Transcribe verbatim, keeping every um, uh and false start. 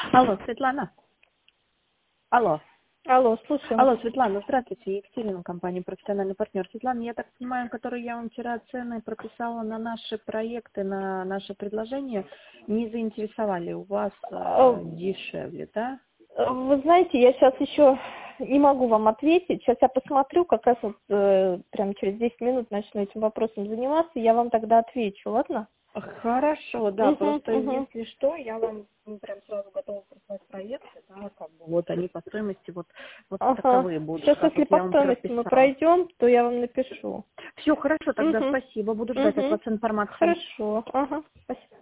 Алло, Светлана. Алло. Алло, слушаю. Алло, Светлана, здравствуйте. Екатерина, компания «Профессиональный партнер». Светлана, я так понимаю, которую я вам вчера цены прописала на наши проекты, на наши предложения, не заинтересовали. У вас Э, э, дешевле, да? Вы знаете, я сейчас еще не могу вам ответить. Сейчас я посмотрю, как раз вот э, прям через десять минут начну этим вопросом заниматься, я вам тогда отвечу, ладно? Хорошо, да, Угу, просто угу. если что, я вам м, прям сразу готова прислать проекты, да, как бы вот они по стоимости вот, вот Ага. таковые будут, Сейчас, как если вот я по вам стоимости мы прописала. пройдем, то я вам напишу. Все, хорошо, тогда Угу, спасибо, буду ждать от угу. вас информации. Хорошо, ага, спасибо.